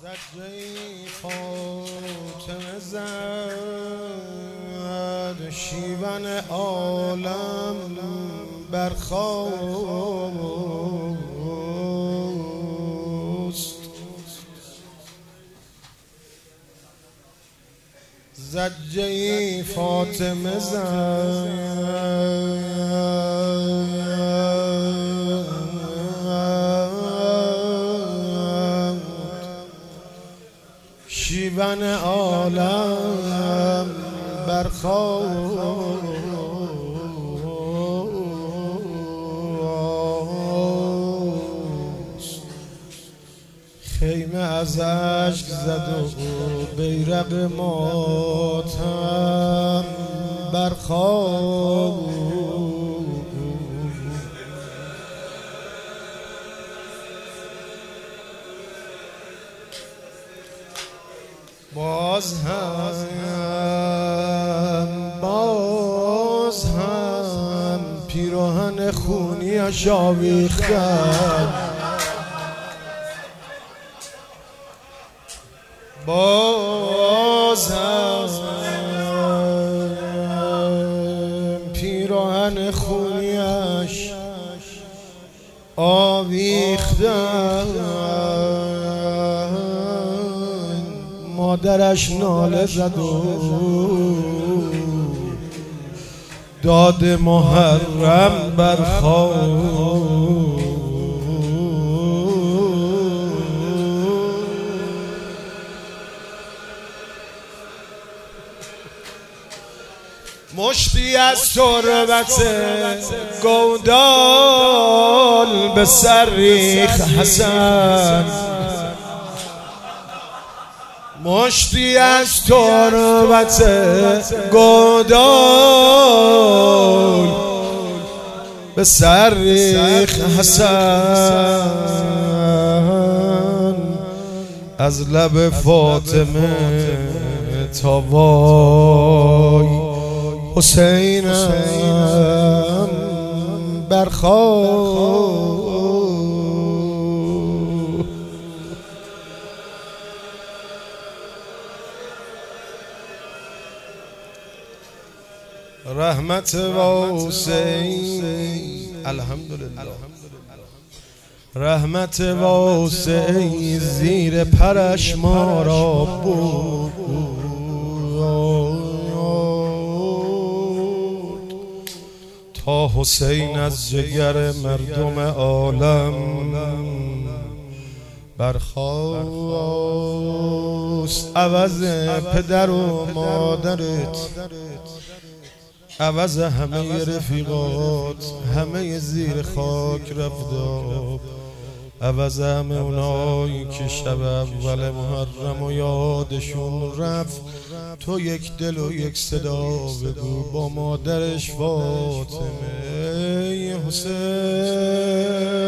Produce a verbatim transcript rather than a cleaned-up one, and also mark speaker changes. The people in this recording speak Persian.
Speaker 1: زجه فاطمه زد شیون عالم برخاست. زجه فاطمه زد شیون عالم برخاست. خیمه از اشک زد و بیرق ماتم برخاست. باز هم باز هم پیراهن خونیش آویختم. باز هم پیراهن خونیش آویختم. مادرش ناله زد و داد محرم برخاست. مشتی از تربت گودال به سر ریخت حسن. مشتی از تربت گودال به سر ریخت حسن. از لب فاطمه تا وای حسینم برخاست. رحمت واسعی الحمدلله رحمت واسعی زیر پرش ما را بود. تا حسین از جگر مردم عالم برخاست. عوض پدر و مادرت، عوض همه رفیقات، همه زیر خاک رفت. عوض همه اونایی که شب اول محرم و یادشون رفت. تو یک دل و یک صدا بگو، با مادرش فاطمه حسین